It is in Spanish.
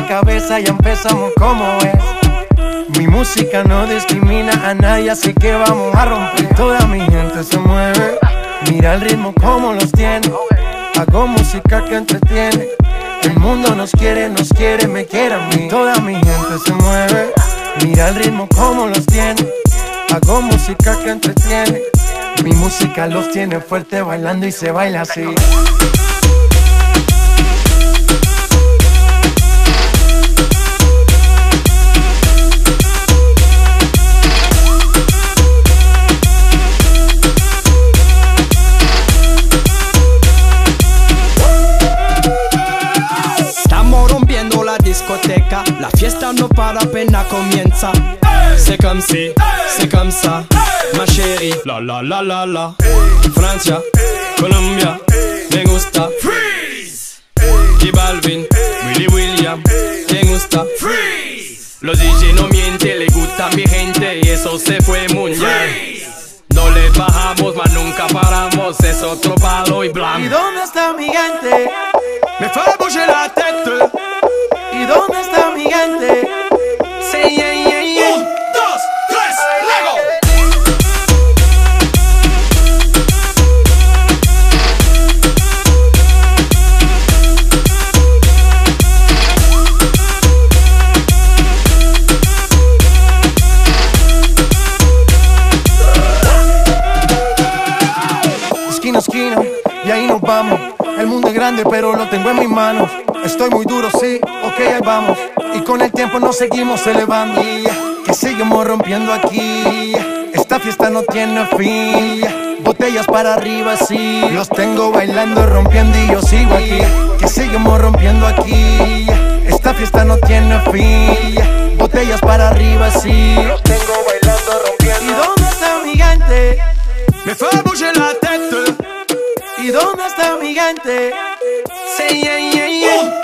la cabeza, ya empezamos como es. Mi música no discrimina a nadie, así que vamos a romper. Toda mi gente se mueve, mira el ritmo como los tiene. Hago música que entretiene. El mundo nos quiere, me quiere a mí. Toda mi gente se mueve, mira el ritmo como los tiene. Hago música que entretiene. Mi música los tiene fuerte bailando y se baila así. Discoteca, la fiesta no para, apenas comienza. C'est comme si, c'est comme ça, ma chérie. La la la la la. Francia, Colombia, me gusta. Freeze. J Balvin, Willy William, me gusta. Freeze. Los DJ no mienten, le gusta a mi gente y eso se fue mundial. No le bajamos, mas nunca paramos, es otro palo y blanco. ¿Y dónde está mi gente? Me fait bouger la tête. ¿Y dónde está mi gente? Sí, yeah, yeah, yeah. 1, 2, 3, Lego. Esquina a esquina, y ahí nos vamos. El mundo es grande, pero lo tengo en mis manos. Estoy muy duro, sí, ok, ahí vamos. Y con el tiempo nos seguimos elevando. Que seguimos rompiendo aquí. Esta fiesta no tiene fin. Botellas para arriba, sí. Los tengo bailando, rompiendo y yo sigo aquí. Que seguimos rompiendo aquí. Esta fiesta no tiene fin. Botellas para arriba, sí. Los tengo bailando, rompiendo. ¿Y dónde está mi gente? Me fait bouger la tête. ¿Y dónde está mi gente? Sí, yeah, yeah, yeah.